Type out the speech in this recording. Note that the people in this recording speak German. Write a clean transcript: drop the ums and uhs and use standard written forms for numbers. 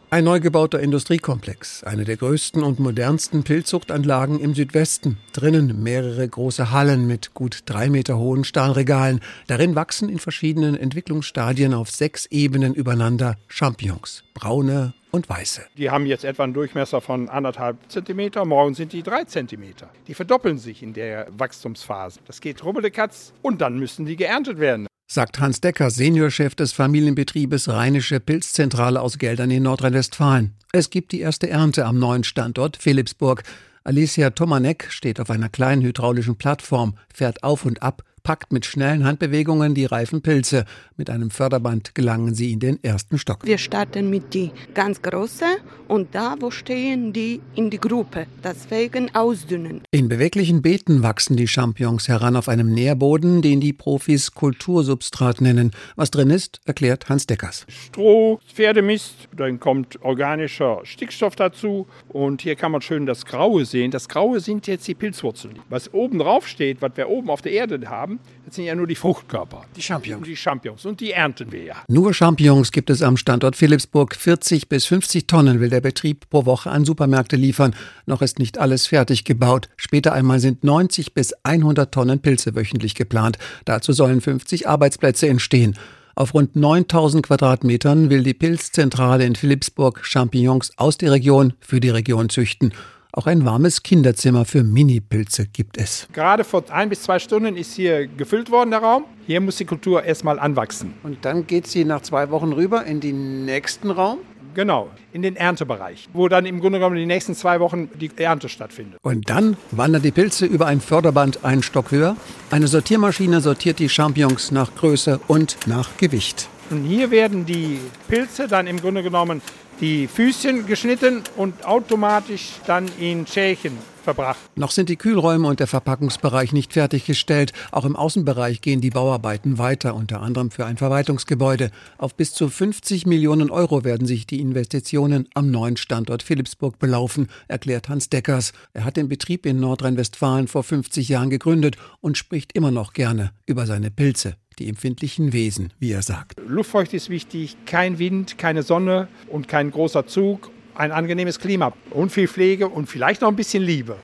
Ein neu gebauter Industriekomplex, eine der größten und modernsten Pilzzuchtanlagen im Südwesten. Drinnen mehrere große Hallen mit gut 3 Meter hohen Stahlregalen. Darin wachsen in verschiedenen Entwicklungsstadien auf 6 Ebenen übereinander Champignons, braune und weiße. Die haben jetzt etwa einen Durchmesser von 1,5 Zentimeter, morgen sind die 3 Zentimeter. Die verdoppeln sich in der Wachstumsphase. Das geht rubbelekatz und dann müssen die geerntet werden. Sagt Hans Decker, Seniorchef des Familienbetriebes Rheinische Pilzzentrale aus Geldern in Nordrhein-Westfalen. Es gibt die erste Ernte am neuen Standort Philipsburg. Alicia Tomanek steht auf einer kleinen hydraulischen Plattform, fährt auf und ab, packt mit schnellen Handbewegungen die reifen Pilze. Mit einem Förderband gelangen sie in den ersten Stock. Wir starten mit die ganz große und da, wo stehen die in die Gruppe, deswegen ausdünnen. In beweglichen Beeten wachsen die Champignons heran auf einem Nährboden, den die Profis Kultursubstrat nennen. Was drin ist, erklärt Hans Deckers. Stroh, Pferdemist, dann kommt organischer Stickstoff dazu und hier kann man schön das Graue sehen. Das Graue sind jetzt die Pilzwurzeln. Was oben drauf steht, was wir oben auf der Erde haben, das sind ja nur die Fruchtkörper. Die Champignons. Die Champignons und die ernten wir ja. Nur Champignons gibt es am Standort Philipsburg. 40 bis 50 Tonnen will der Betrieb pro Woche an Supermärkte liefern. Noch ist nicht alles fertig gebaut. Später einmal sind 90 bis 100 Tonnen Pilze wöchentlich geplant. Dazu sollen 50 Arbeitsplätze entstehen. Auf rund 9000 Quadratmetern will die Pilzzentrale in Philipsburg Champignons aus der Region für die Region züchten. Auch ein warmes Kinderzimmer für Mini-Pilze gibt es. Gerade vor 1 bis 2 Stunden ist hier gefüllt worden, der Raum. Hier muss die Kultur erstmal anwachsen. Und dann geht sie nach 2 Wochen rüber in den nächsten Raum? Genau, in den Erntebereich, wo dann im Grunde genommen die nächsten 2 Wochen die Ernte stattfindet. Und dann wandern die Pilze über ein Förderband einen Stock höher. Eine Sortiermaschine sortiert die Champignons nach Größe und nach Gewicht. Und hier werden die Pilze dann im Grunde genommen die Füßchen geschnitten und automatisch dann in Schälchen verbracht. Noch sind die Kühlräume und der Verpackungsbereich nicht fertiggestellt. Auch im Außenbereich gehen die Bauarbeiten weiter, unter anderem für ein Verwaltungsgebäude. Auf bis zu 50 Millionen Euro werden sich die Investitionen am neuen Standort Philipsburg belaufen, erklärt Hans Deckers. Er hat den Betrieb in Nordrhein-Westfalen vor 50 Jahren gegründet und spricht immer noch gerne über seine Pilze. Die empfindlichen Wesen, wie er sagt. Luftfeucht ist wichtig, kein Wind, keine Sonne und kein großer Zug. Ein angenehmes Klima und viel Pflege und vielleicht noch ein bisschen Liebe.